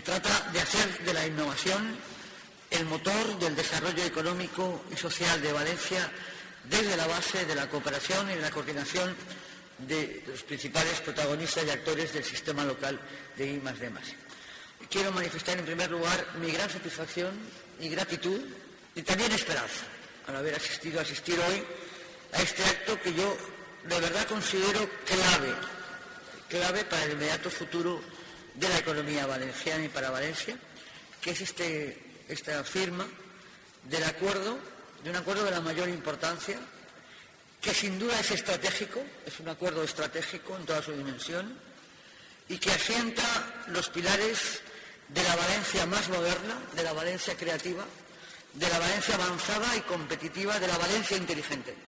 trata de hacer de la innovación el motor del desarrollo económico y social de Valencia desde la base de la cooperación y la coordinación de los principales protagonistas y actores del sistema local de I+D+. Quiero manifestar en primer lugar mi gran satisfacción y gratitud y también esperanza al haber asistido hoy a este acto que yo de verdad considero clave para el inmediato futuro de la economía valenciana y para Valencia, que es esta firma de un acuerdo de la mayor importancia, que sin duda es estratégico, es un acuerdo estratégico en toda su dimensión y que asienta los pilares de la Valencia más moderna, de la Valencia creativa, de la Valencia avanzada y competitiva, de la Valencia inteligente.